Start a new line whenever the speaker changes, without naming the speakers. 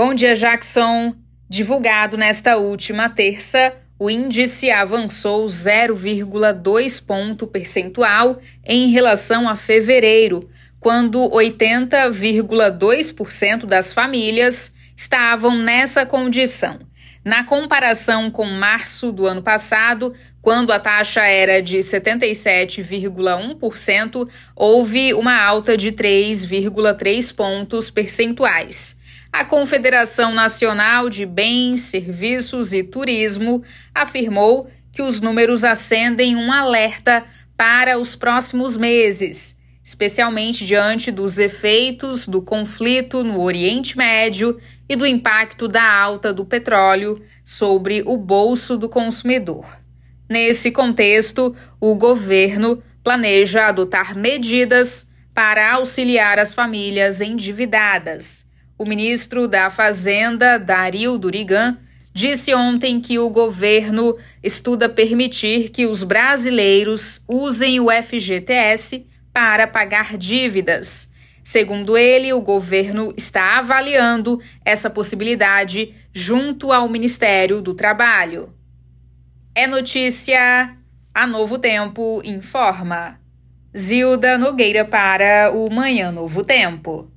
Bom dia, Jackson. Divulgado nesta última terça, o índice avançou 0,2 ponto percentual em relação a fevereiro, quando 80,2% das famílias estavam nessa condição. Na comparação com março do ano passado, quando a taxa era de 77,1%, houve uma alta de 3,3 pontos percentuais. A Confederação Nacional de Bens, Serviços e Turismo afirmou que os números acendem um alerta para os próximos meses, especialmente diante dos efeitos do conflito no Oriente Médio e do impacto da alta do petróleo sobre o bolso do consumidor. Nesse contexto, o governo planeja adotar medidas para auxiliar as famílias endividadas. O ministro da Fazenda, Dario Durigan, disse ontem que o governo estuda permitir que os brasileiros usem o FGTS para pagar dívidas. Segundo ele, o governo está avaliando essa possibilidade junto ao Ministério do Trabalho. É notícia, a Novo Tempo informa. Zilda Nogueira para o Manhã Novo Tempo.